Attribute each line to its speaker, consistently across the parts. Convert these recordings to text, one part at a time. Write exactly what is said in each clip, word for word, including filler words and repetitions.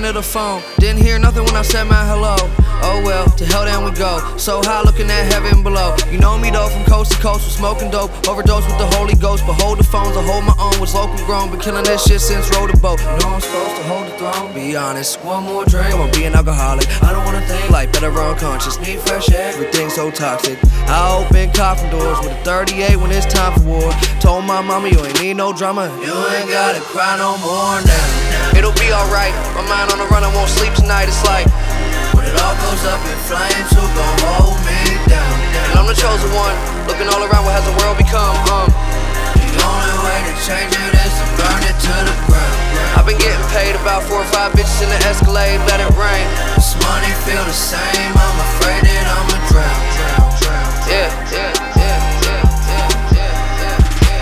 Speaker 1: end of the phone. Didn't hear nothing when I said my hello. Oh well, to hell then we go. So high looking at heaven below. You know me though, from coast to coast, with smoking dope. Overdose with the Holy Ghost. But hold the phones, I hold my own. Was local grown, been killing that shit since rode a boat. You know I'm supposed to hold the throne. Be honest, one more drink, I'ma be an alcoholic. I don't wanna think like better unconscious. Need fresh air, everything's so toxic. I open coffin doors with a thirty-eight when it's time for war. Told my mama you ain't need no drama. You ain't gotta cry no more now. It'll be alright. My mind on the run, I won't sleep tonight. It's like when it all goes up in flames, who gon' hold me down? And I'm the chosen one, looking all around, what has the world become? Um, the only way to change it is to burn it to the ground. I've been getting paid about four or five bitches in the Escalade, let it rain. This money feel the same, I'm afraid that I'ma drown. Yeah, yeah, yeah, yeah, yeah, yeah,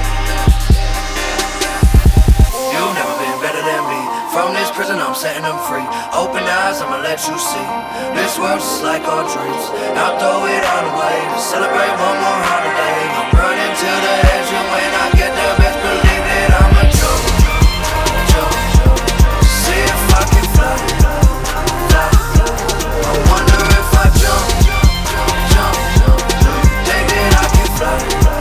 Speaker 1: yeah. You've never been better than me. From this prison, I'm setting them free. Open eyes, I'ma let you see. This world's just like our dreams. I'll throw it all away to celebrate one more holiday. I'm running to the edge, and when I get there, best believe that I'ma jump, jump, to see if I can fly, fly. I wonder if I jump, jump, think that I can fly, fly.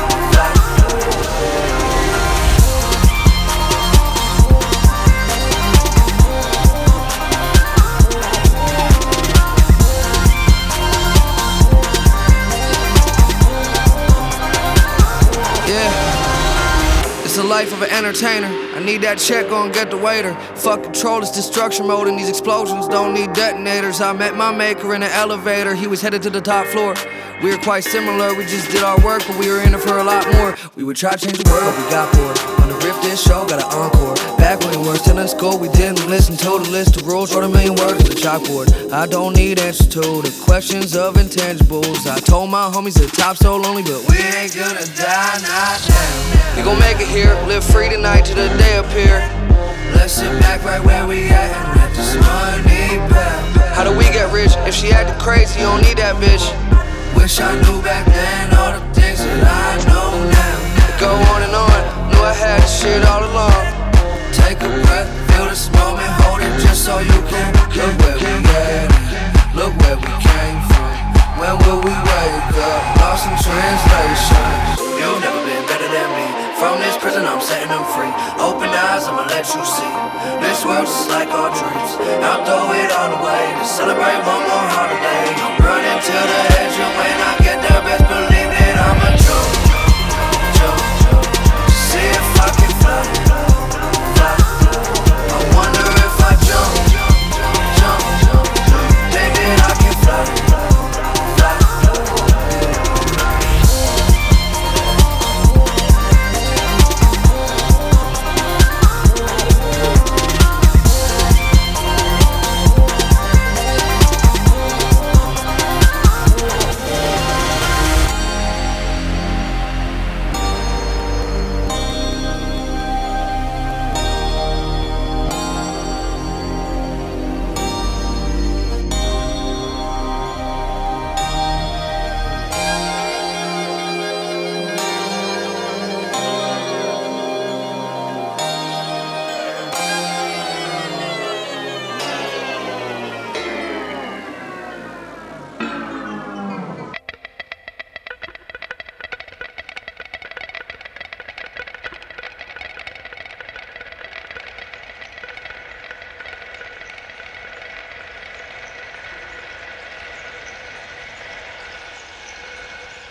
Speaker 1: It's the life of an entertainer. I need that check, gon' get the waiter. Fuck control, it's destruction mode, and these explosions don't need detonators. I met my maker in an elevator, he was headed to the top floor. We were quite similar, we just did our work, but we were in it for a lot more. We would try to change the world, we got bored. On the riff this show, got an encore. Back when we were still in school, we didn't listen to the list of rules. Wrote a million words to the chalkboard. I don't need answers to the questions of intangibles. I told my homies the top so lonely, but we ain't gonna die, not now. We gon' make it here, live free tonight till the day appear. Let's sit back right where we at and let this money back. How do we get rich? If she acted crazy, you don't need that bitch. Wish I knew back then all the things that I know now. Go on and on, knew I had this shit all along. Take a breath, feel this moment, hold it just so you can. Look where we at, look where we came from. When will we wake up? Lost in translation. You've never been better than me. From this prison, I'm setting them free. Open eyes, I'ma let you see. This world's just like our dreams. I'll throw it all away to celebrate one more holiday. I'm running to the edge, and when I get there, best believe